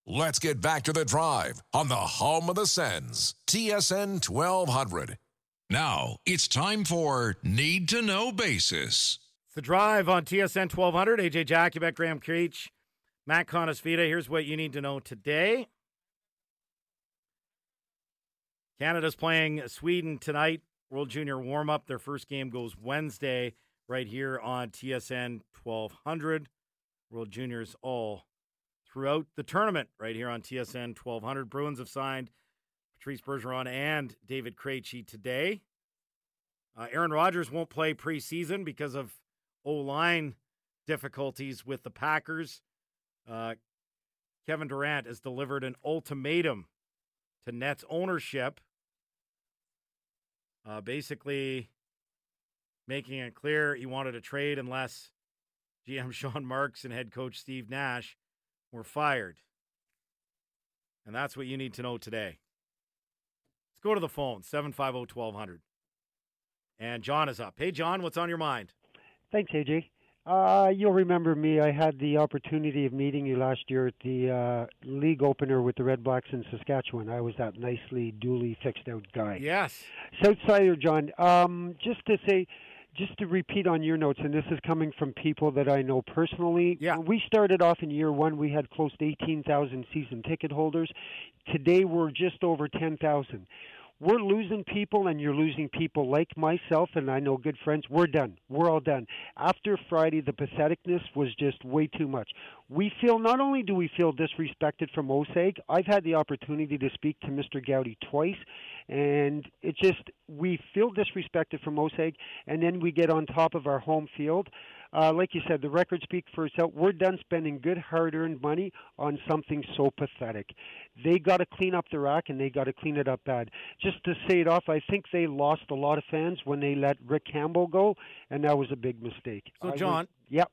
Let's get back to the drive on the home of the Sens, TSN 1200. Now, it's time for Need to Know Basis. It's the drive on TSN 1200. AJ Jakubek, Graham Creech, Matt Conasvita. Here's what you need to know today. Canada's playing Sweden tonight. World Junior warm-up. Their first game goes Wednesday right here on TSN 1200. World Juniors all throughout the tournament right here on TSN 1200. Bruins have signed Patrice Bergeron and David Krejci today. Aaron Rodgers won't play preseason because of O-line difficulties with the Packers. Kevin Durant has delivered an ultimatum to Nets ownership, basically making it clear he wanted a trade unless GM Sean Marks and head coach Steve Nash were fired. And that's what you need to know today. Let's go to the phone, 750-1200. And John is up. Hey, John, what's on your mind? Thanks, AJ. You'll remember me. I had the opportunity of meeting you last year at the league opener with the Red Blacks in Saskatchewan. I was that nicely, duly fixed-out guy. Yes. Southsider, John. Just to repeat on your notes, and this is coming from people that I know personally. Yeah. When we started off in year one, we had close to 18,000 season ticket holders. Today, we're just over 10,000. We're losing people, and you're losing people like myself, and I know good friends. We're done. We're all done. After Friday, the patheticness was just way too much. Not only do we feel disrespected from OSEG, I've had the opportunity to speak to Mr. Gowdy twice, and we feel disrespected from OSEG, and then we get on top of our home field. Like you said, the record speaks for itself. We're done spending good, hard-earned money on something so pathetic. They got to clean up their act, and they got to clean it up bad. Just to say it off, I think they lost a lot of fans when they let Rick Campbell go, and that was a big mistake. So, John, yep.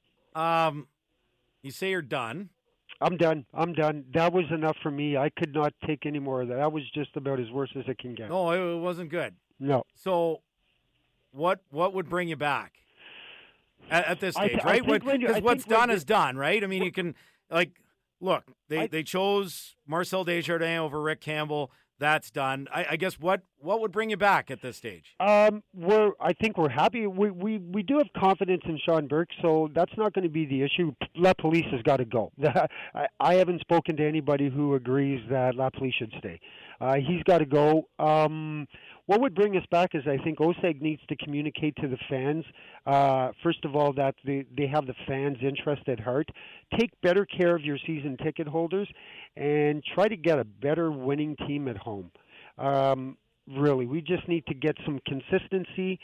You say you're done. I'm done. That was enough for me. I could not take any more of that. That was just about as worse as it can get. No, it wasn't good. No. So, what would bring you back? At this stage, right? Because what's done is done, right? I mean, you can, look, they chose Marcel Desjardins over Rick Campbell. That's done. I guess what would bring you back at this stage? I think we're happy. We do have confidence in Sean Burke, so that's not going to be the issue. La Police has got to go. I haven't spoken to anybody who agrees that La Police should stay. He's got to go. What would bring us back is I think OSEG needs to communicate to the fans, first of all, that they have the fans' interest at heart. Take better care of your season ticket holders and try to get a better winning team at home. Really, we just need to get some consistency.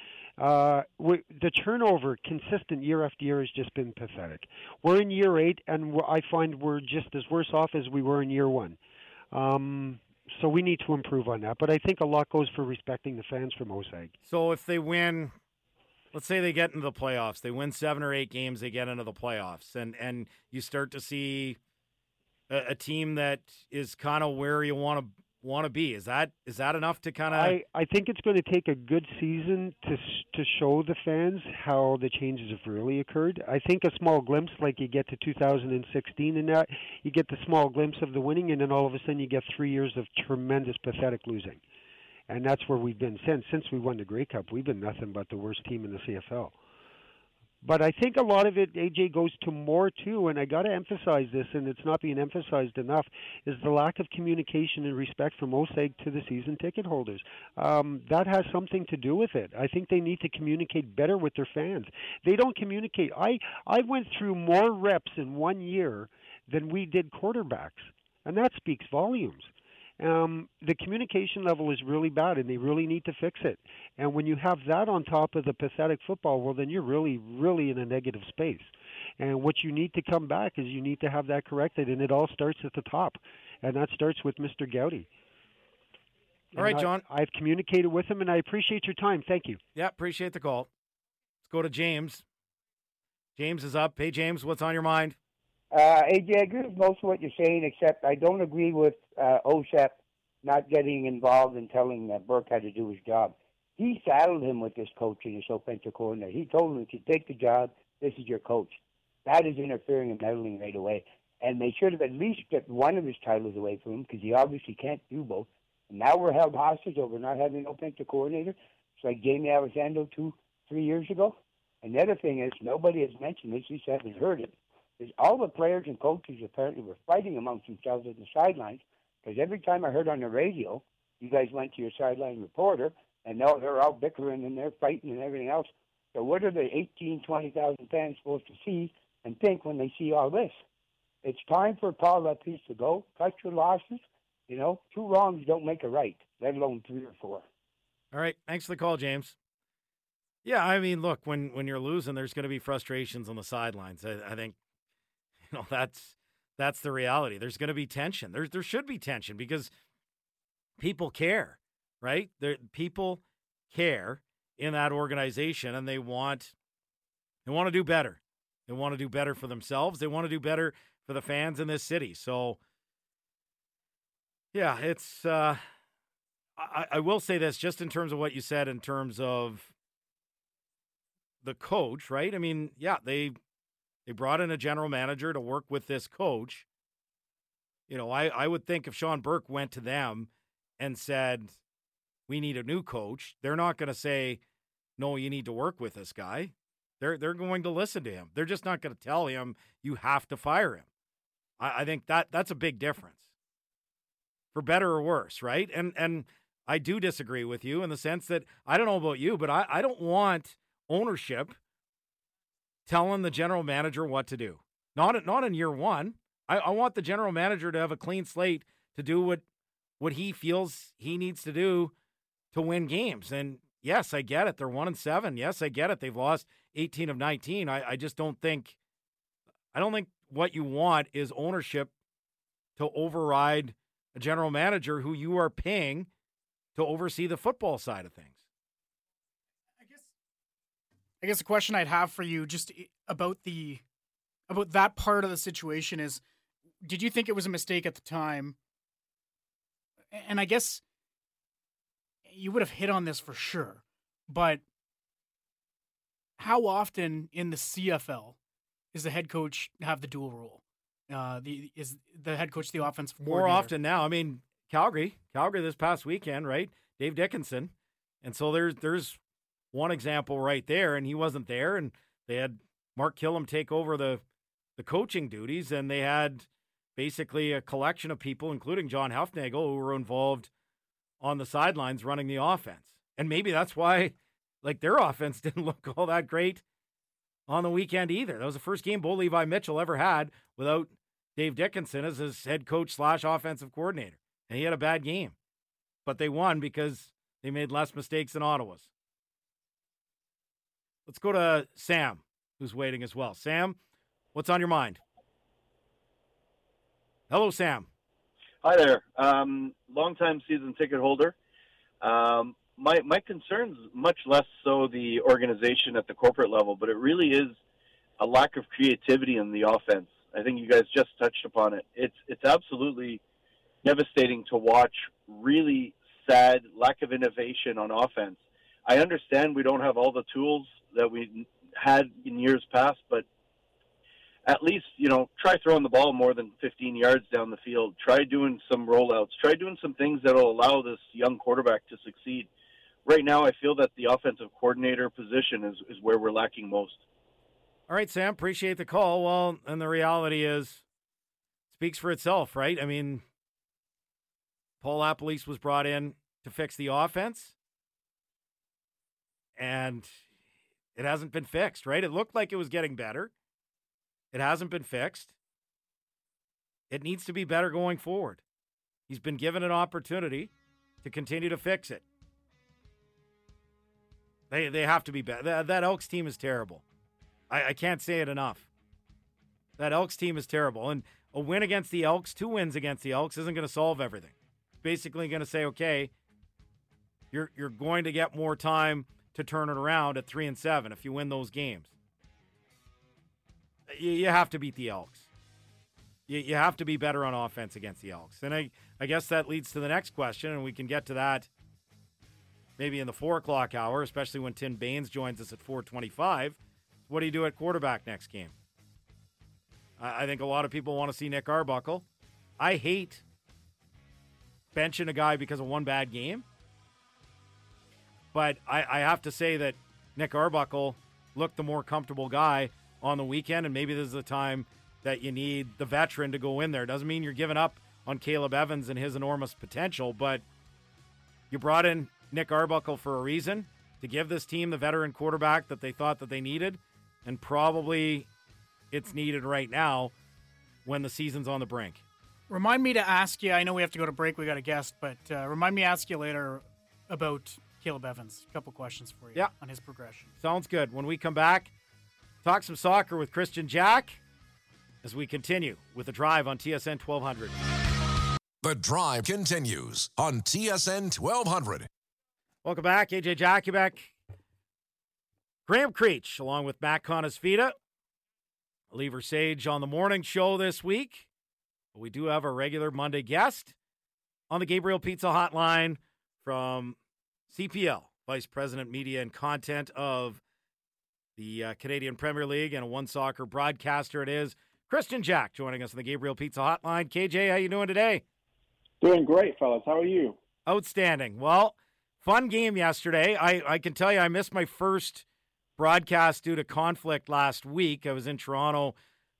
The turnover, consistent year after year, has just been pathetic. We're in year 8, and I find we're just as worse off as we were in year 1. So we need to improve on that. But I think a lot goes for respecting the fans from OSEG. So if they win, let's say they get into the playoffs, they win 7 or 8 games, they get into the playoffs, and you start to see a team that is kind of where you want to be. Is that enough to kind of? I think it's going to take a good season to show the fans how the changes have really occurred. I think a small glimpse, like you get to 2016, and that you get the small glimpse of the winning, and then all of a sudden you get 3 years of tremendous, pathetic losing, and that's where we've been since we won the Grey Cup. We've been nothing but the worst team in the CFL. But I think a lot of it, AJ, goes to more, too, and I got to emphasize this, and it's not being emphasized enough, is the lack of communication and respect from OSEG to the season ticket holders. That has something to do with it. I think they need to communicate better with their fans. They don't communicate. I went through more reps in 1 year than we did quarterbacks, and that speaks volumes. The communication level is really bad, and they really need to fix it. And when you have that on top of the pathetic football, well, then you're really, really in a negative space. And what you need to come back is you need to have that corrected, and it all starts at the top, and that starts with Mr. Gowdy. All right, John. I've communicated with him, and I appreciate your time. Thank you. Yeah, appreciate the call. Let's go to James. James is up. Hey, James, what's on your mind? AJ, I agree with most of what you're saying, except I don't agree with OSEP not getting involved and telling Burke how to do his job. He saddled him with this coach and this offensive coordinator. He told him, if you take the job, this is your coach. That is interfering and meddling right away. and they should have at least stripped one of his titles away from him because he obviously can't do both. And now we're held hostage over not having no offensive coordinator. It's like Jamie Alexander 2-3 years ago. And the other thing is, nobody has mentioned this, at least I haven't heard it, is all the players and coaches apparently were fighting amongst themselves at the sidelines, because every time I heard on the radio, you guys went to your sideline reporter, and now they're all bickering and they're fighting and everything else. So what are the 18, 20,000 fans supposed to see and think when they see all this? It's time for Paul LaPiece to go. Cut your losses. You know, 2 wrongs don't make a right, let alone 3 or 4. All right. Thanks for the call, James. Yeah, I mean, look, when you're losing, there's going to be frustrations on the sidelines. I think, that's the reality. There's going to be tension. There should be tension because people care, right? People care in that organization, and they want to do better. They want to do better for themselves. They want to do better for the fans in this city. So, yeah, it's. I will say this, just in terms of what you said, in terms of the coach, right? I mean, yeah, they brought in a general manager to work with this coach. You know, I would think if Sean Burke went to them and said, we need a new coach, they're not going to say, no, you need to work with this guy. They're going to listen to him. They're just not going to tell him you have to fire him. I think that's a big difference, for better or worse, right? And I do disagree with you in the sense that, I don't know about you, but I don't want ownership telling the general manager what to do. Not in year one. I want the general manager to have a clean slate to do what he feels he needs to do to win games. And yes, I get it. They're 1-7. Yes, I get it. They've lost 18 of 19. I just don't think what you want is ownership to override a general manager who you are paying to oversee the football side of things. I guess the question I'd have for you just about that part of the situation is, did you think it was a mistake at the time? And I guess you would have hit on this for sure, but how often in the CFL is the head coach have the dual role? Is the head coach the offensive coordinator? More often now. I mean, Calgary this past weekend, right? Dave Dickenson. And so there's one example right there, and he wasn't there, and they had Mark Killam take over the coaching duties, and they had basically a collection of people, including John Hufnagel, who were involved on the sidelines running the offense. And maybe that's why, like, their offense didn't look all that great on the weekend either. That was the first game Bo Levi Mitchell ever had without Dave Dickenson as his head coach / offensive coordinator. And he had a bad game. But they won because they made less mistakes than Ottawa's. Let's go to Sam, who's waiting as well. Sam, what's on your mind? Hello, Sam. Hi there. Long-time season ticket holder. My concern's much less so the organization at the corporate level, but it really is a lack of creativity in the offense. I think you guys just touched upon it. It's absolutely devastating to watch. Really sad lack of innovation on offense. I understand we don't have all the tools that we had in years past, but at least, try throwing the ball more than 15 yards down the field. Try doing some rollouts. Try doing some things that will allow this young quarterback to succeed. Right now, I feel that the offensive coordinator position is where we're lacking most. All right, Sam, appreciate the call. Well, and the reality is, speaks for itself, right? I mean, Paul LaPiece was brought in to fix the offense, and it hasn't been fixed, right? It looked like it was getting better. It hasn't been fixed. It needs to be better going forward. He's been given an opportunity to continue to fix it. They have to be better. That Elks team is terrible. I can't say it enough. That Elks team is terrible. And a win against the Elks, 2 wins against the Elks isn't going to solve everything. It's basically going to say, okay, you're going to get more time to turn it around at 3-7 if you win those games. You have to beat the Elks. You have to be better on offense against the Elks. And I guess that leads to the next question, and we can get to that maybe in the 4 o'clock hour, especially when Tim Baines joins us at 4:25. What do you do at quarterback next game? I think a lot of people want to see Nick Arbuckle. I hate benching a guy because of one bad game. But I have to say that Nick Arbuckle looked the more comfortable guy on the weekend, and maybe this is the time that you need the veteran to go in there. Doesn't mean you're giving up on Caleb Evans and his enormous potential, but you brought in Nick Arbuckle for a reason, to give this team the veteran quarterback that they thought that they needed, and probably it's needed right now when the season's on the brink. Remind me to ask you, I know we have to go to break, we got a guest, but remind me to ask you later about Caleb Evans. A couple questions for you on his progression. Sounds good. When we come back, talk some soccer with Christian Jack as we continue with The Drive on TSN 1200. The Drive continues on TSN 1200. Welcome back. AJ Jakubek, Graham Creech, along with Matt Conasfida. Lever Sage on the morning show this week. We do have a regular Monday guest on the Gabriel Pizza Hotline from CPL, Vice President Media and Content of the Canadian Premier League and a One Soccer broadcaster it is. Christian Jack joining us on the Gabriel Pizza Hotline. KJ, how you doing today? Doing great, fellas. How are you? Outstanding. Well, fun game yesterday. I can tell you I missed my first broadcast due to conflict last week. I was in Toronto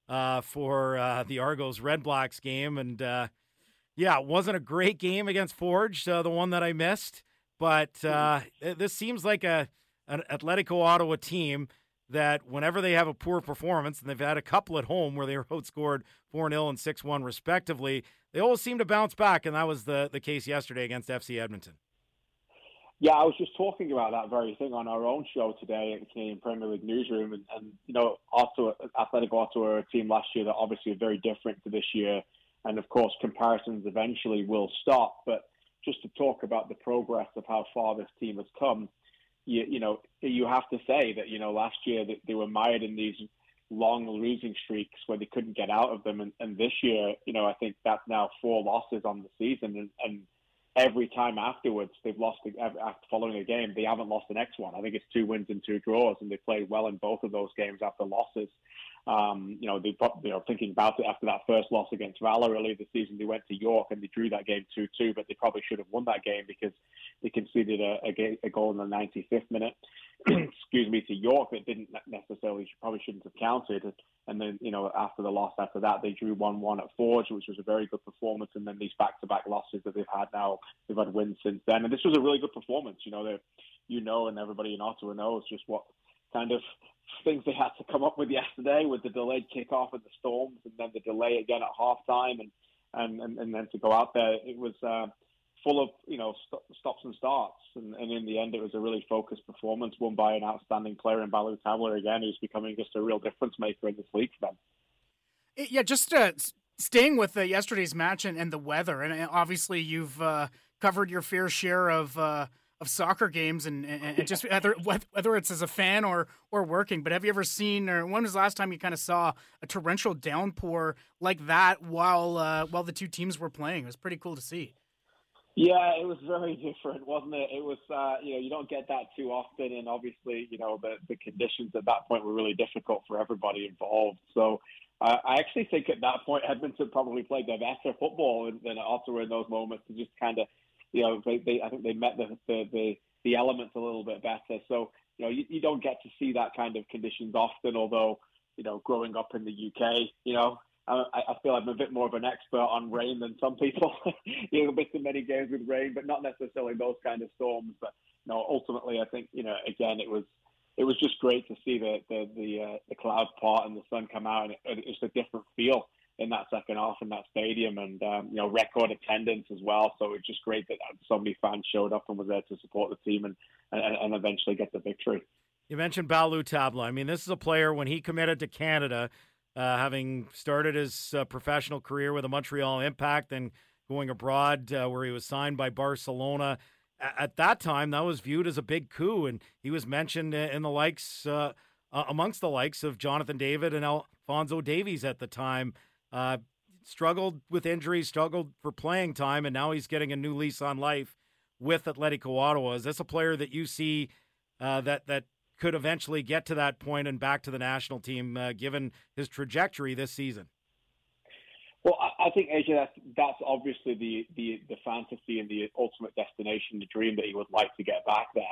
for the Argos Red Blacks game, and it wasn't a great game against Forge, the one that I missed, but this seems like an Atletico Ottawa team that whenever they have a poor performance, and they've had a couple at home where they were outscored 4-0 and 6-1 respectively, they always seem to bounce back, and that was the case yesterday against FC Edmonton. Yeah, I was just talking about that very thing on our own show today at the Canadian Premier League newsroom. And Ottawa, Athletic Ottawa are a team last year that obviously are very different to this year. And, of course, comparisons eventually will stop. But just to talk about the progress of how far this team has come, you have to say that, last year that they were mired in these long losing streaks where they couldn't get out of them. And this year, I think that's now 4 losses on the season. And every time afterwards, they've lost after following a game. They haven't lost the next one. I think it's 2 wins and 2 draws, and they played well in both of those games after losses. Thinking about it after that first loss against Valor earlier this season, they went to York and they drew that game 2-2, but they probably should have won that game because they conceded a goal in the 95th minute, to York that didn't necessarily, probably shouldn't have counted. And then, after the loss after that, they drew 1-1 at Forge, which was a very good performance. And then these back-to-back losses that they've had now, they've had wins since then. And this was a really good performance. And everybody in Ottawa knows just what kind of things they had to come up with yesterday with the delayed kickoff and the Storms, and then the delay again at halftime, and then to go out there, it was full of stops and starts, and in the end, it was a really focused performance, won by an outstanding player in Baloo Tabler again, who's becoming just a real difference maker in this league for them. Yeah, just staying with yesterday's match and the weather, and obviously you've covered your fair share of soccer games and just whether it's as a fan or working, but have you ever seen, or when was the last time you kind of saw a torrential downpour like that while the two teams were playing? It was pretty cool to see. Yeah, it was very different, wasn't it? It was, you don't get that too often, and obviously, the conditions at that point were really difficult for everybody involved. So I actually think at that point, Edmonton probably played their better football than Ottawa in those moments, to just kind of, I think they met the elements a little bit better. So, you don't get to see that kind of conditions often, although, growing up in the UK, I feel I'm a bit more of an expert on rain than some people. I've been to many games with rain, but not necessarily those kind of storms. But ultimately, I think again, it was just great to see the clouds part and the sun come out, and it's a different feel in that second half in that stadium, and record attendance as well. So it's just great that so many fans showed up and was there to support the team and eventually get the victory. You mentioned Baloo Tabla. I mean, this is a player when he committed to Canada. Having started his professional career with the Montreal Impact and going abroad where he was signed by Barcelona. At that time, that was viewed as a big coup, and he was mentioned in the likes amongst the likes of Jonathan David and Alphonso Davies at the time. Struggled with injuries, struggled for playing time, and now he's getting a new lease on life with Atletico Ottawa. Is this a player that you see that could eventually get to that point and back to the national team, given his trajectory this season? Well, I think, AJ, that's obviously the fantasy and the ultimate destination, the dream that he would like to get back there.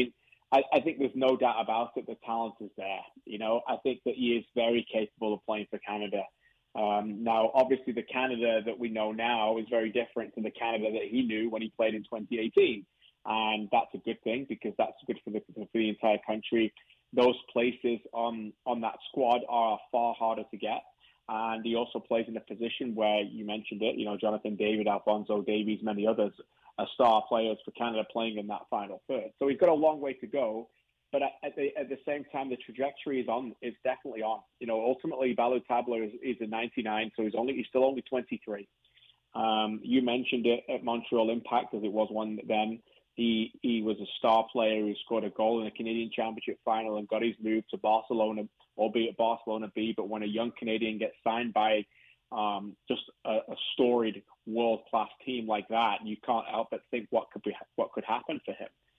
I think there's no doubt about it. The talent is there. I think that he is very capable of playing for Canada. Now, obviously, the Canada that we know now is very different to the Canada that he knew when he played in 2018. And that's a good thing because that's good for the entire country. Those places on that squad are far harder to get. And he also plays in a position where, you mentioned it, Jonathan David, Alphonso Davies, many others are star players for Canada playing in that final third. So he's got a long way to go. But at the same time, the trajectory is definitely on. Ultimately, Ballot-Tabler is a 99, so he's still only 23. You mentioned it at Montreal Impact, as it was one then. He was a star player who scored a goal in a Canadian Championship final and got his move to Barcelona, albeit Barcelona B. But when a young Canadian gets signed by just a storied world-class team like that, you can't help but think what could happen for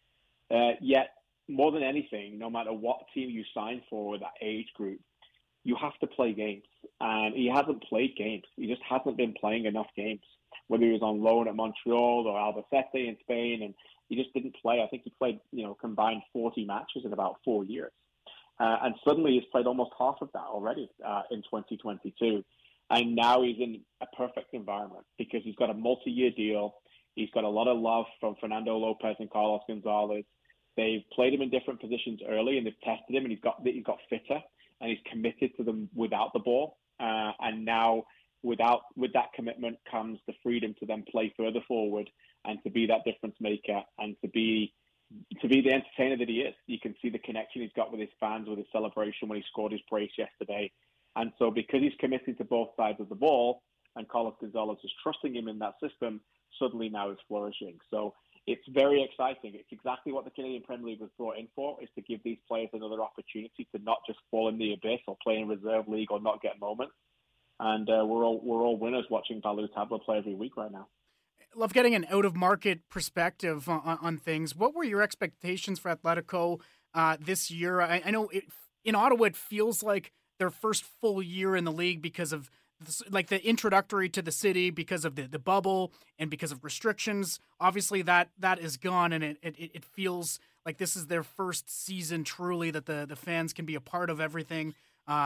him. Yet, more than anything, no matter what team you sign for with that age group, you have to play games. And he hasn't played games. He just hasn't been playing enough games, whether he was on loan at Montreal or Albacete in Spain, and he just didn't play. I think he played, combined 40 matches in about 4 years. And suddenly he's played almost half of that already in 2022. And now he's in a perfect environment because he's got a multi-year deal. He's got a lot of love from Fernando Lopez and Carlos Gonzalez. They've played him in different positions early, and they've tested him, and he's got fitter, and he's committed to them without the ball. And now, with that commitment comes the freedom to then play further forward and to be that difference maker and to be the entertainer that he is. You can see the connection he's got with his fans, with his celebration when he scored his brace yesterday. And so because he's committed to both sides of the ball and Carlos Gonzalez is trusting him in that system, suddenly now is flourishing. So it's very exciting. It's exactly what the Canadian Premier League was brought in for, is to give these players another opportunity to not just fall in the abyss or play in reserve league or not get moments. And we're all winners watching Ballot-Tabler play every week right now. Love getting an out-of-market perspective on things. What were your expectations for Atletico this year? I know in Ottawa it feels like their first full year in the league because of the introductory to the city, because of the bubble and because of restrictions. Obviously that is gone, and it feels like this is their first season truly that the fans can be a part of everything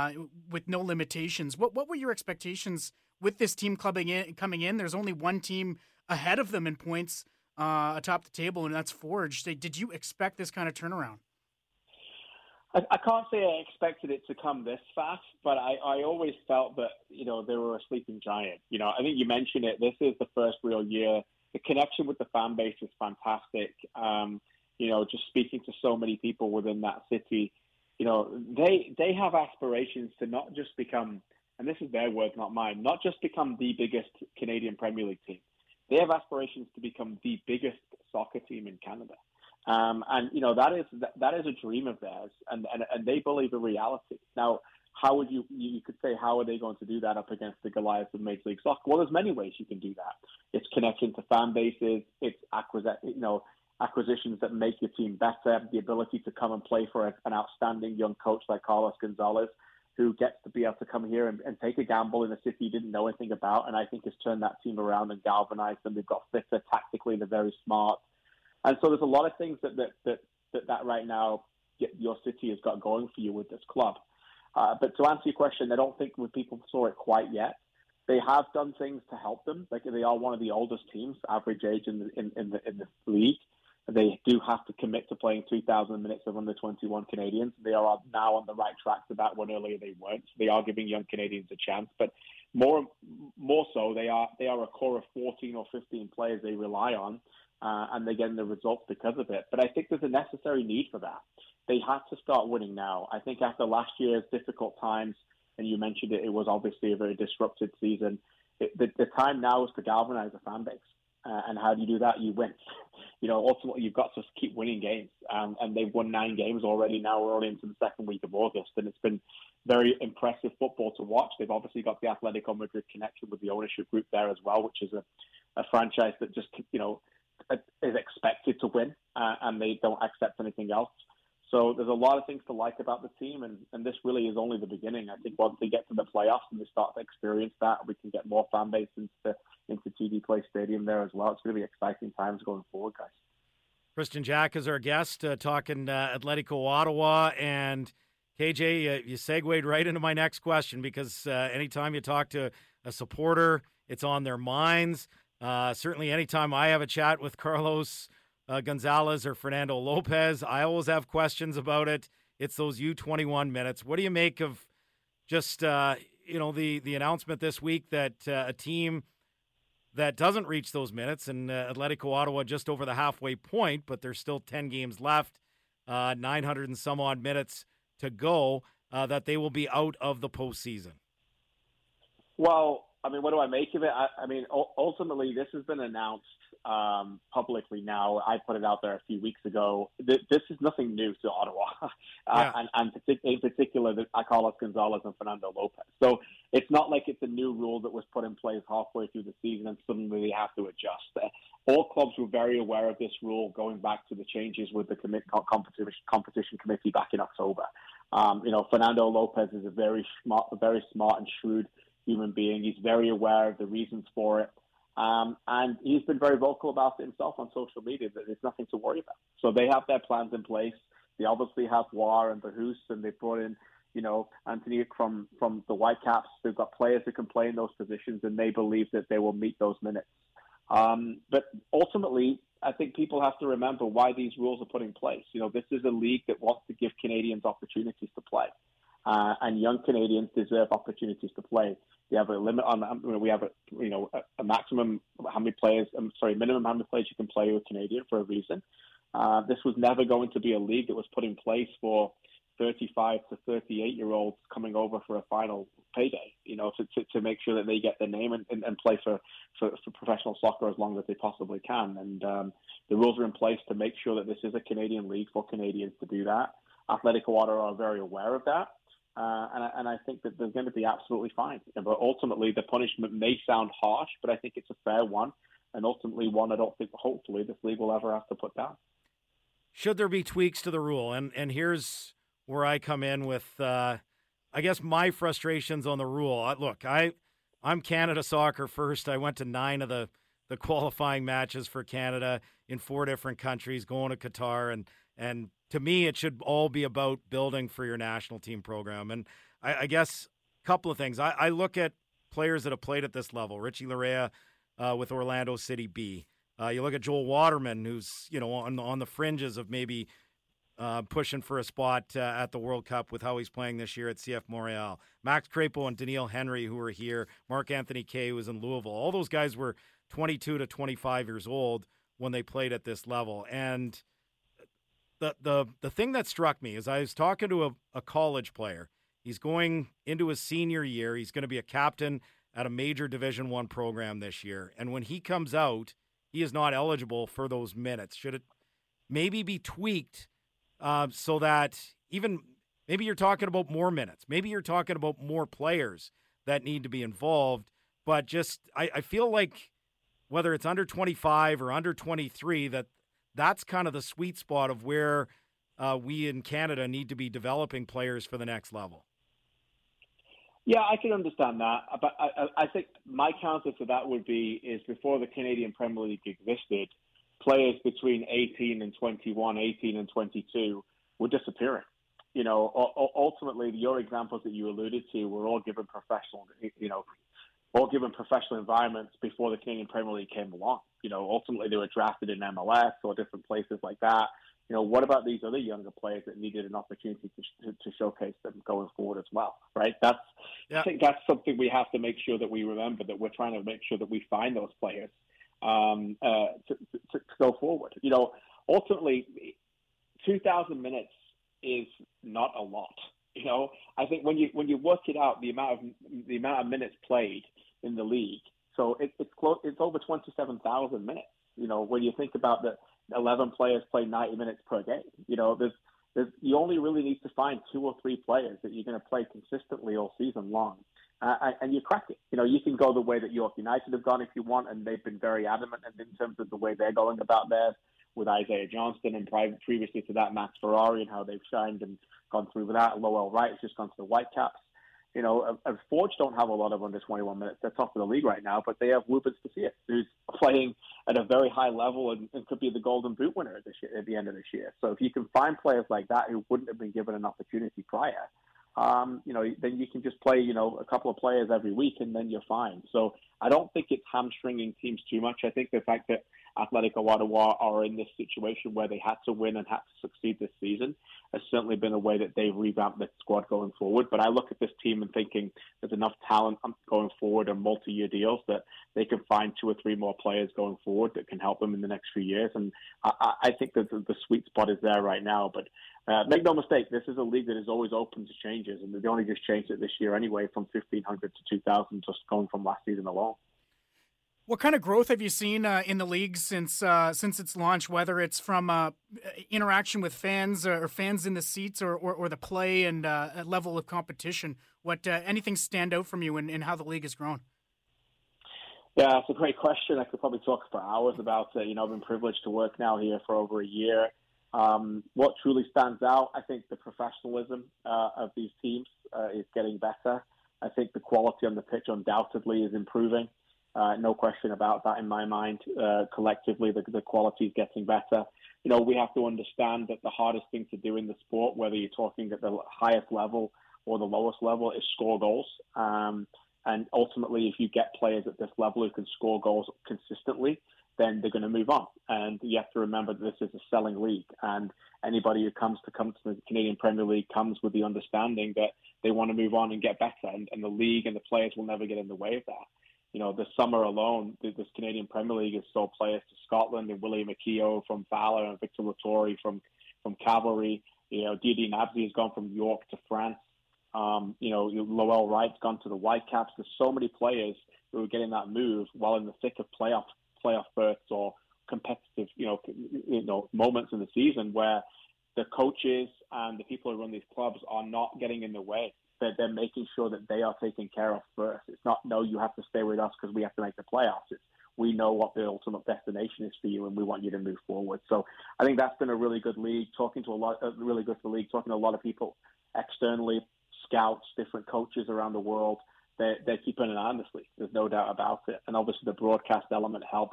with no limitations. What were your expectations with this team coming in? There's only one team ahead of them in points atop the table, and that's Forge. Did you expect this kind of turnaround? I can't say I expected it to come this fast, but I always felt that, they were a sleeping giant. I think you mentioned it. This is the first real year. The connection with the fan base is fantastic. Just speaking to so many people within that city, they have aspirations to not just become, and this is their words, not mine, not just become the biggest Canadian Premier League team. They have aspirations to become the biggest soccer team in Canada. And that is a dream of theirs, and they believe in reality. Now, how would you could say, how are they going to do that up against the Goliaths of Major League Soccer? Well, there's many ways you can do that. It's connection to fan bases, it's acquisitions that make your team better, the ability to come and play for an outstanding young coach like Carlos Gonzalez, who gets to be able to come here and take a gamble in a city he didn't know anything about, and I think has turned that team around and galvanized them. They've got fitter tactically, they're very smart. And so there's a lot of things that right now your city has got going for you with this club. But to answer your question, I don't think people saw it quite yet. They have done things to help them. Like, they are one of the oldest teams, average age in the league. They do have to commit to playing 2,000 minutes of under 21 Canadians. They are now on the right track to that, when earlier they weren't. So they are giving young Canadians a chance, but more so, they are a core of 14 or 15 players they rely on. And they're getting the results because of it. But I think there's a necessary need for that. They have to start winning now. I think after last year's difficult times, and you mentioned it, it was obviously a very disrupted season. The time now is to galvanize the fan base. And how do you do that? You win. Ultimately, you've got to keep winning games. And they've won 9 games already. Now we're only into the second week of August. And it's been very impressive football to watch. They've obviously got the Atletico Madrid connection with the ownership group there as well, which is a franchise that just, is expected to win, and they don't accept anything else. So there's a lot of things to like about the team, and this really is only the beginning. I think once they get to the playoffs and they start to experience that, we can get more fan base into TD Place Stadium there as well. It's going to be exciting times going forward, guys. Kristian Jack is our guest, talking Atletico Ottawa. And KJ, you segued right into my next question, because anytime you talk to a supporter, it's on their minds. Certainly anytime I have a chat with Carlos Gonzalez or Fernando Lopez, I always have questions about it. It's those U21 minutes. What do you make of just the announcement this week that a team that doesn't reach those minutes, and Atletico Ottawa just over the halfway point, but there's still 10 games left, 900 and some odd minutes to go, that they will be out of the postseason? Well, I mean, what do I make of it? I mean, ultimately, this has been announced publicly now. I put it out there a few weeks ago. This is nothing new to Ottawa, and in particular, Carlos Gonzalez and Fernando Lopez. So it's not like it's a new rule that was put in place halfway through the season and suddenly they have to adjust. All clubs were very aware of this rule going back to the changes with the competition committee back in October. Fernando Lopez is a very smart and shrewd human being. He's very aware of the reasons for it. And he's been very vocal about it himself on social media, that there's nothing to worry about. So they have their plans in place. They obviously have War and Bahus, and they brought in, Anthony from the Whitecaps. They've got players who can play in those positions, and they believe that they will meet those minutes. But ultimately, I think people have to remember why these rules are put in place. This is a league that wants to give Canadians opportunities to play. And young Canadians deserve opportunities to play. We have a limit on. We have a maximum how many players. Minimum how many players you can play with Canadian for a reason. This was never going to be a league that was put in place for 35 to 38-year-olds coming over for a final payday. To make sure that they get their name and play for professional soccer as long as they possibly can. And the rules are in place to make sure that this is a Canadian league for Canadians to do that. Atletico Ottawa are very aware of that. And I think that they're going to be absolutely fine. But ultimately, the punishment may sound harsh, but I think it's a fair one. And ultimately, one I don't think, hopefully, this league will ever have to put down. Should there be tweaks to the rule? And here's where I come in with, I guess, my frustrations on the rule. Look, I'm Canada Soccer first. I went to 9 of the qualifying matches for Canada in 4 different countries, going to Qatar, and to me, it should all be about building for your national team program. And I guess a couple of things. I look at players that have played at this level. Richie Larea with Orlando City B. You look at Joel Waterman, who's on the fringes of maybe pushing for a spot at the World Cup with how he's playing this year at CF Montreal. Max Crepeau and Daniil Henry, who are here. Mark Anthony Kay, who was in Louisville. All those guys were 22 to 25 years old when they played at this level. And the thing that struck me is I was talking to a college player. He's going into his senior year. He's going to be a captain at a major Division I program this year. And when he comes out, he is not eligible for those minutes. Should it maybe be tweaked so that even maybe you're talking about more minutes. Maybe you're talking about more players that need to be involved. But just I feel like whether it's under 25 or under 23, that's kind of the sweet spot of where we in Canada need to be developing players for the next level. Yeah, I can understand that. But I think my counter to that would be is before the Canadian Premier League existed, players between 18 and 21, 18 and 22 were disappearing. Ultimately, your examples that you alluded to were all given professional environments before the Canadian Premier League came along. Ultimately they were drafted in MLS or different places like that. What about these other younger players that needed an opportunity to showcase them going forward as well, right? I think that's something we have to make sure that we remember, that we're trying to make sure that we find those players to go forward. Ultimately, 2,000 minutes is not a lot. I think when you work it out, the amount of minutes played in the league, so it's over 27,000 minutes. When you think about the 11 players play 90 minutes per game, you only really need to find 2 or 3 players that you're going to play consistently all season long, and you crack it. You can go the way that York United have gone if you want, and they've been very adamant in terms of the way they're going about theirs, with Isaiah Johnston, and previously to that, Max Ferrari, and how they've shined and gone through with that. Lowell Wright has just gone to the Whitecaps. You know, Forge don't have a lot of under 21 minutes. They're top of the league right now, but they have Wubens Pacia, who's playing at a very high level and could be the Golden Boot winner this year, at the end of this year. So if you can find players like that who wouldn't have been given an opportunity prior, you know, then you can just play, you know, a couple of players every week and then you're fine. So I don't think it's hamstringing teams too much. I think the fact that Atletico Ottawa are in this situation where they had to win and had to succeed this season has certainly been a way that they've revamped the squad going forward. But I look at this team and thinking there's enough talent going forward and multi-year deals that they can find 2 or 3 more players going forward that can help them in the next few years. And I think that the sweet spot is there right now. But make no mistake, this is a league that is always open to changes. And they only just changed it this year anyway, from 1,500 to 2,000, just going from last season alone. What kind of growth have you seen in the league since its launch, whether it's from interaction with fans or fans in the seats or the play and level of competition? What anything stand out from you in how the league has grown? Yeah, it's a great question. I could probably talk for hours about it. You know, I've been privileged to work now here for over a year. What truly stands out, I think the professionalism of these teams is getting better. I think the quality on the pitch undoubtedly is improving. No question about that in my mind. Collectively, the quality is getting better. You know, we have to understand that the hardest thing to do in the sport, whether you're talking at the highest level or the lowest level, is score goals. And ultimately, if you get players at this level who can score goals consistently, then they're going to move on. And you have to remember that this is a selling league. And anybody who comes to the Canadian Premier League comes with the understanding that they want to move on and get better. And the league and the players will never get in the way of that. You know, this summer alone, this Canadian Premier League has sold players to Scotland, and William McKeough from Valor and Victor Latori from Cavalry. You know, Didi Nabzi has gone from York to France. You know, Lowell Wright's gone to the Whitecaps. There's so many players who are getting that move while in the thick of playoff berths or competitive, you know, moments in the season where the coaches and the people who run these clubs are not getting in the way. They're making sure that they are taken care of first. It's not, no, you have to stay with us because we have to make the playoffs. It's, we know what the ultimate destination is for you and we want you to move forward. So I think that's been a really good league, talking to a lot of people externally, scouts, different coaches around the world. They're keeping an eye on this league. There's no doubt about it. And obviously the broadcast element helps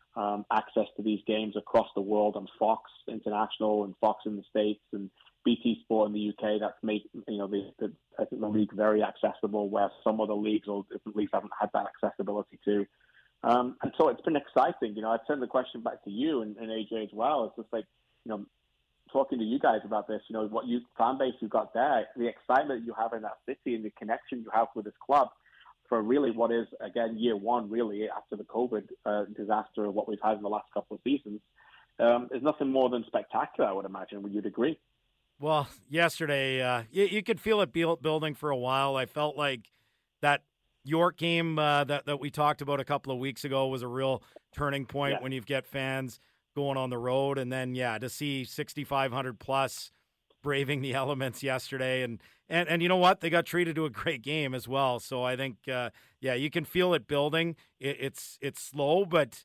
access to these games across the world on Fox International and Fox in the States and BT Sport in the UK. That's made, you know, I think the league very accessible, where some other leagues or different leagues haven't had that accessibility to. And so it's been exciting. You know, I'd turn the question back to you and AJ as well. It's just like, you know, talking to you guys about this, you know, what fan base you've got there, the excitement you have in that city and the connection you have with this club for really what is, again, year one, really, after the COVID disaster of what we've had in the last couple of seasons, is nothing more than spectacular, I would imagine. Would you agree? Well, yesterday, you could feel it building for a while. I felt like that York game that we talked about a couple of weeks ago was a real turning point when you get fans going on the road. And then, to see 6,500 plus braving the elements yesterday. And you know what? They got treated to a great game as well. So I think, you can feel it building. It's slow, but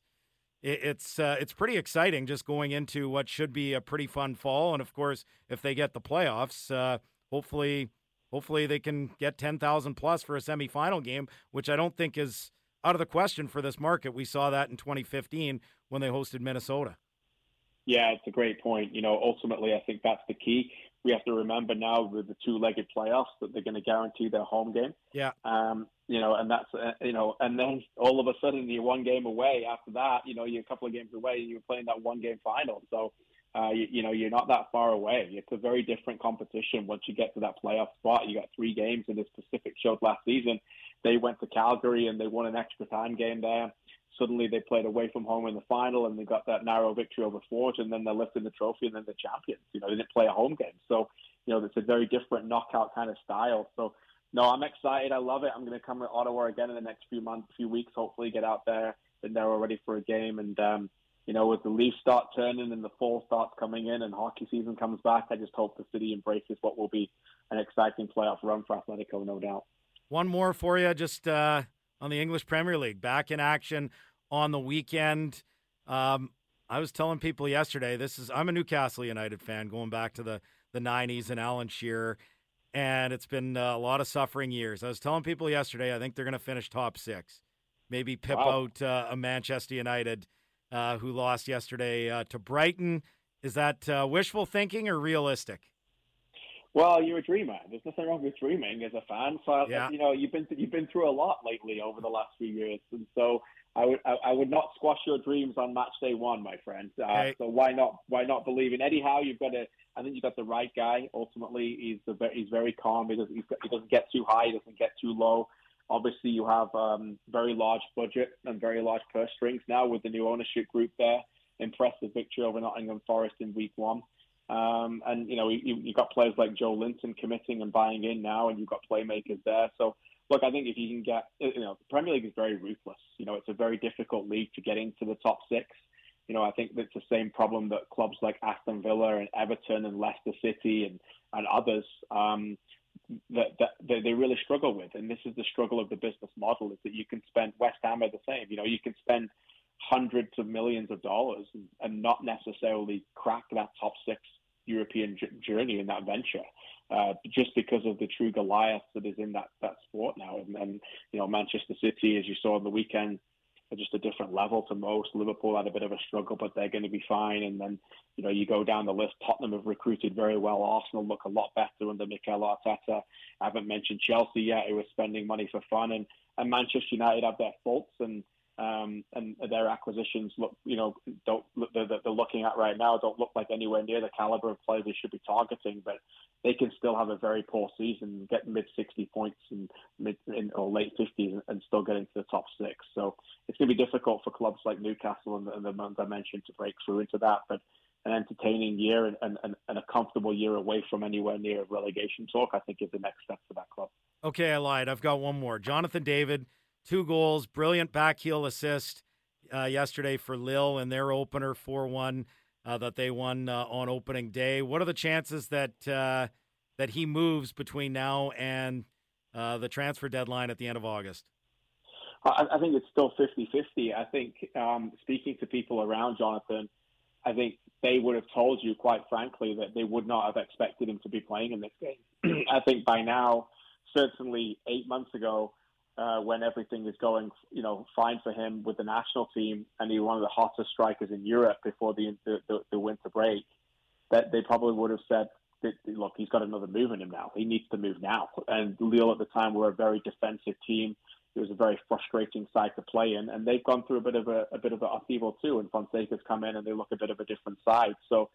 it's pretty exciting just going into what should be a pretty fun fall. And of course, if they get the playoffs, hopefully they can get 10,000 plus for a semifinal game, which I don't think is out of the question for this market. We saw that in 2015 when they hosted Minnesota. Yeah, it's a great point. You know, ultimately, I think that's the key. We have to remember now with the 2-legged playoffs that they're going to guarantee their home game. Yeah. You know, and that's, and then all of a sudden you're one game away after that, you know, you're a couple of games away and you're playing that 1-game final. So, you know, you're not that far away. It's a very different competition once you get to that playoff spot. You got 3 games in this Pacific showed last season. They went to Calgary and they won an extra time game there. Suddenly they played away from home in the final and they got that narrow victory over Forge, and then they're lifting the trophy and then the champions. You know, they didn't play a home game. So, you know, it's a very different knockout kind of style. So, no, I'm excited. I love it. I'm going to come to Ottawa again in the next few weeks, hopefully get out there. Been there already for a game. And, you know, as the leaves start turning and the fall starts coming in and hockey season comes back, I just hope the city embraces what will be an exciting playoff run for Atletico, no doubt. One more for you, just on the English Premier League, back in action on the weekend. I was telling people yesterday, I'm a Newcastle United fan going back to the 90s and Alan Shearer, and it's been a lot of suffering years. I was telling people yesterday, I think they're going to finish top 6, maybe pip out a Manchester United who lost yesterday to Brighton. Is that wishful thinking or realistic? Well, you're a dreamer. There's nothing wrong with dreaming as a fan. So yeah. You've been through a lot lately over the last few years, and so I would not squash your dreams on match day 1, my friend. So why not believe in Eddie Howe? I think you've got the right guy. Ultimately, he's very calm. He doesn't get too high. He doesn't get too low. Obviously, you have very large budget and very large purse strings now with the new ownership group there. Impressive victory over Nottingham Forest in week 1. And you've got players like Joe Linton committing and buying in now, and you've got playmakers there. So look, I think if you can get, the Premier League is very ruthless. It's a very difficult league to get into the top 6. I think that's the same problem that clubs like Aston Villa and Everton and Leicester City and others that they really struggle with. And this is the struggle of the business model, is that you can spend, West Ham are the same. You can spend hundreds of millions of dollars and not necessarily crack that top 6 European journey in that venture, just because of the true Goliath that is in that sport now. And Manchester City, as you saw on the weekend, are just a different level to most. Liverpool had a bit of a struggle, but they're going to be fine. And then, you go down the list. Tottenham have recruited very well. Arsenal look a lot better under Mikel Arteta. I haven't mentioned Chelsea yet, who are spending money for fun. And Manchester United have their faults, and their acquisitions they're looking at right now don't look like anywhere near the caliber of players they should be targeting, but they can still have a very poor season, get mid 60 points or late 50s and still get into the top 6. So it's going to be difficult for clubs like Newcastle and the ones I mentioned to break through into that, but an entertaining year and a comfortable year away from anywhere near relegation talk, I think, is the next step for that club. Okay, I lied. I've got one more. Jonathan David, 2 goals, brilliant backheel assist yesterday for Lille in their opener 4-1 that they won on opening day. What are the chances that he moves between now and the transfer deadline at the end of August? I think it's still 50-50. I think speaking to people around Jonathan, I think they would have told you, quite frankly, that they would not have expected him to be playing in this game. I think by now, certainly 8 months ago, when everything is going, fine for him with the national team, and he was one of the hottest strikers in Europe before the winter break, that they probably would have said, look, he's got another move in him now. He needs to move now. And Lille at the time were a very defensive team. It was a very frustrating side to play in, and they've gone through a bit of an upheaval too. And Fonseca's come in, and they look a bit of a different side. So,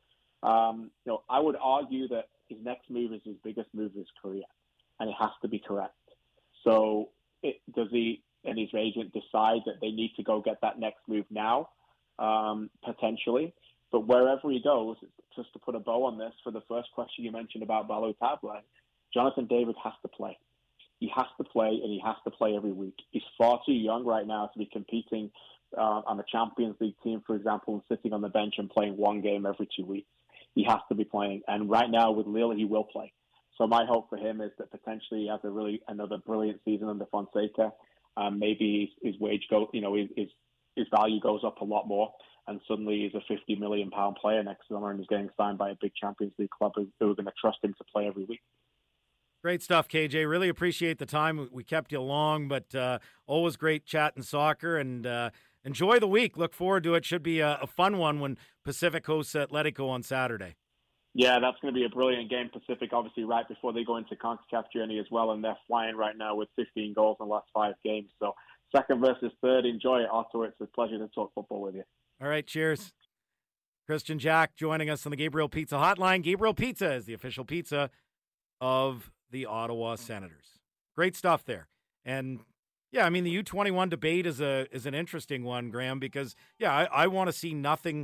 I would argue that his next move is his biggest move of his career, and it has to be correct. So, does he and his agent decide that they need to go get that next move now? Potentially. But wherever he goes, just to put a bow on this, for the first question you mentioned about Balotelli, Jonathan David has to play. He has to play, and he has to play every week. He's far too young right now to be competing on a Champions League team, for example, and sitting on the bench and playing one game every 2 weeks. He has to be playing. And right now with Lille, he will play. So my hope for him is that potentially he has another brilliant season under Fonseca. Maybe his wage his value goes up a lot more, and suddenly he's a £50 million player next summer, and he's getting signed by a big Champions League club who are going to trust him to play every week. Great stuff, KJ. Really appreciate the time. We kept you long, but always great chatting soccer, and enjoy the week. Look forward to it. Should be a fun one when Pacific hosts Atletico on Saturday. Yeah, that's going to be a brilliant game. Pacific, obviously, right before they go into CONCACAF journey as well, and they're flying right now with 15 goals in the last 5 games. So second versus third, enjoy it, Arthur. It's a pleasure to talk football with you. All right, cheers. Christian Jack joining us on the Gabriel Pizza Hotline. Gabriel Pizza is the official pizza of the Ottawa Senators. Great stuff there. And yeah, I mean, the U21 debate is an interesting one, Graham, because I want to see nothing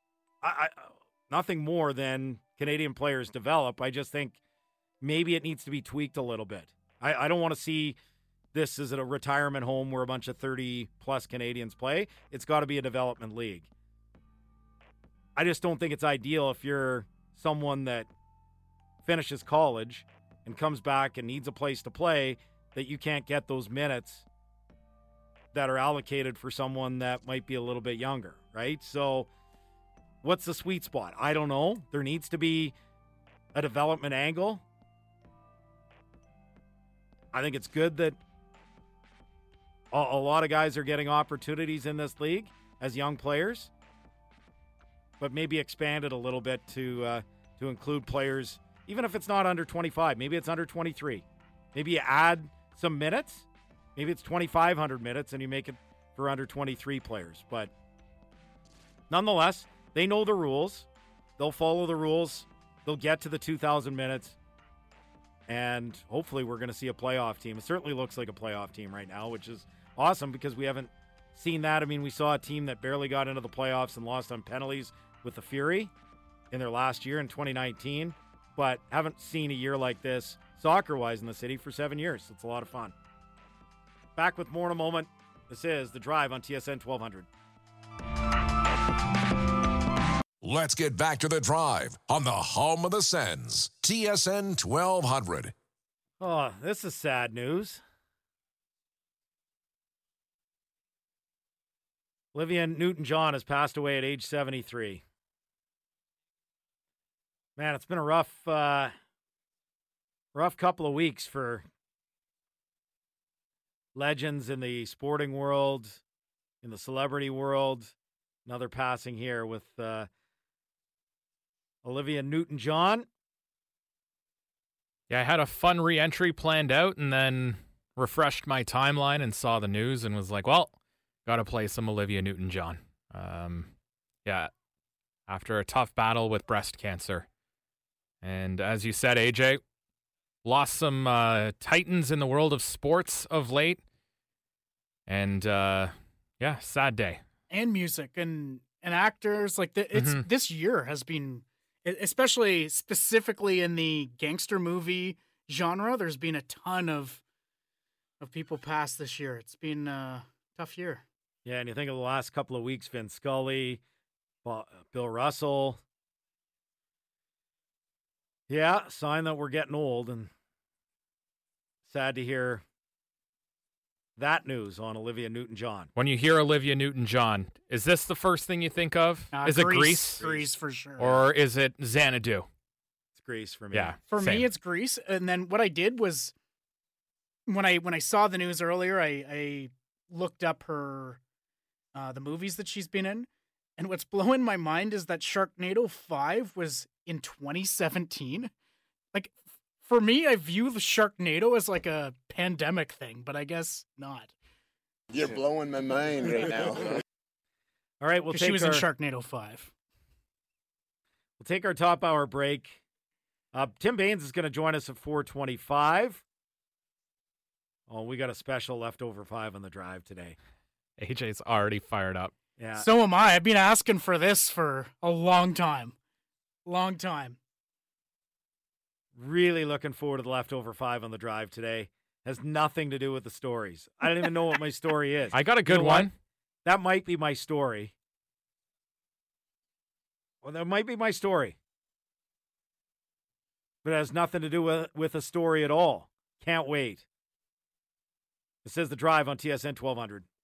more than Canadian players develop. I just think maybe it needs to be tweaked a little bit. I don't want to see this as a retirement home where a bunch of 30-plus Canadians play. It's got to be a development league. I just don't think it's ideal if you're someone that finishes college and comes back and needs a place to play, that you can't get those minutes that are allocated for someone that might be a little bit younger, right? So What's the sweet spot? I don't know. There needs to be a development angle. I think it's good that a lot of guys are getting opportunities in this league as young players, but maybe expand it a little bit to include players, even if it's not under 25. Maybe it's under 23. Maybe you add some minutes. Maybe it's 2,500 minutes and you make it for under 23 players. But nonetheless, they know the rules. They'll follow the rules. They'll get to the 2,000 minutes. And hopefully we're going to see a playoff team. It certainly looks like a playoff team right now, which is awesome because we haven't seen that. I mean, we saw a team that barely got into the playoffs and lost on penalties with the Fury in their last year in 2019, but haven't seen a year like this soccer-wise in the city for 7 years. It's a lot of fun. Back with more in a moment. This is The Drive on TSN 1200. Let's get back to The Drive on the home of the Sens, TSN 1200. Oh, this is sad news. Olivia Newton-John has passed away at age 73. Man, it's been a rough couple of weeks for legends in the sporting world, in the celebrity world. Another passing here with Olivia Newton-John. Yeah, I had a fun re-entry planned out and then refreshed my timeline and saw the news and was like, well, got to play some Olivia Newton-John. Yeah, after a tough battle with breast cancer. And as you said, AJ, lost some titans in the world of sports of late. And, yeah, sad day. And music and actors. Like, this year has been, especially specifically in the gangster movie genre, there's been a ton of people pass this year. It's been a tough year. Yeah, and you think of the last couple of weeks, Vince Scully, Bill Russell. Yeah, sign that we're getting old, and sad to hear that news on Olivia Newton-John. When you hear Olivia Newton-John, is this the first thing you think of? Is it Grease? Grease for sure. Or is it Xanadu? It's Grease for me. Yeah, for me it's Grease. And then what I did was when I saw the news earlier, I looked up her the movies that she's been in. And what's blowing my mind is that Sharknado 5 was in 2017. Like, for me, I view the Sharknado as like a pandemic thing, but I guess not. You're blowing my mind right now. All right, she was in Sharknado 5. We'll take our top hour break. Tim Baines is going to join us at 4:25. Oh, we got a special leftover 5 on the drive today. AJ's already fired up. Yeah. So am I. I've been asking for this for a long time. Long time. Really looking forward to the leftover 5 on the drive today. Has nothing to do with the stories. I don't even know what my story is. I got a good one. That might be my story. Well, that might be my story. But it has nothing to do with a story at all. Can't wait. This is The Drive on TSN 1200.